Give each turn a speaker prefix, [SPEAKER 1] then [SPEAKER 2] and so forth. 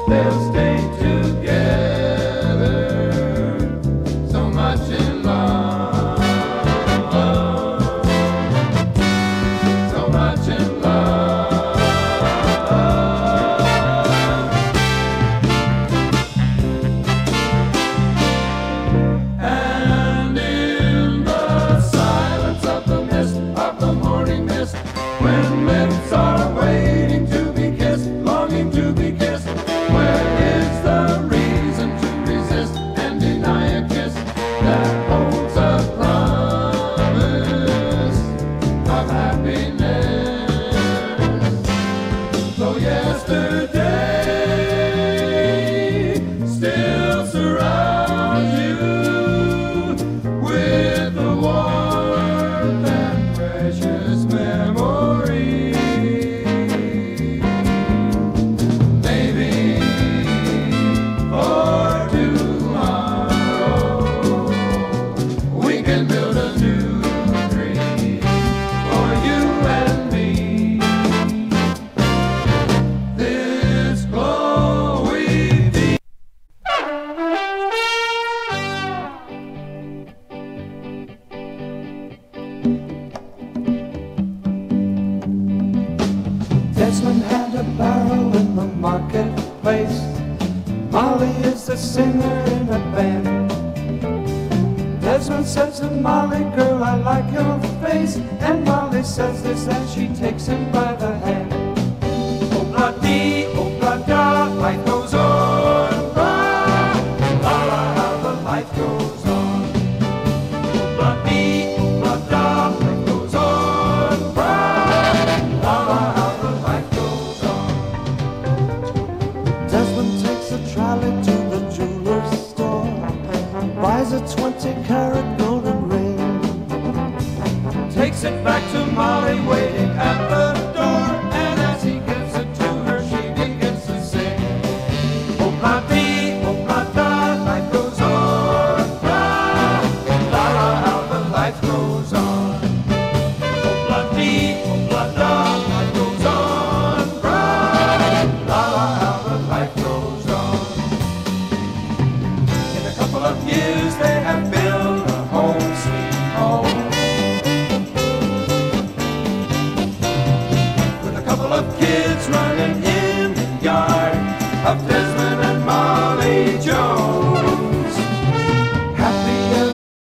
[SPEAKER 1] they'll stay together. So much in love, so much in love. And in the silence of the mist, of the morning mist, when lips are waiting to be kissed, longing to be kissed, where is the reason to resist and deny a kiss that holds a promise of happiness? Though yesterday still surrounds you with the warmth and precious memory, maybe for tomorrow we can build a new dream for you and me. This glowing deep.
[SPEAKER 2] Desmond had a barrel in the marketplace. Molly is the singer in a band. Desmond says to Molly, girl, I like your face. And Molly says this as she takes him by the hand. Oh-blah-dee, oh-blah-da, life goes on, blah. La-la, how the life goes on. Oh-blah-dee, oh-blah-da, life goes on, blah. La-la, how the life goes on. Desmond takes a trolley to the jeweler's store, buys a 20-carat golden ring, takes it back to Molly waiting at the door, and as he gives it to her, she begins to sing. Oh-blah-dee, oh-blah-da, life goes on, blah. La-la, how the life goes on. Oh-blah-dee, oh-blah-da, life goes on, blah. La-la, how the life goes on. In a couple of years they have built a home, sweet home, with a couple of kids running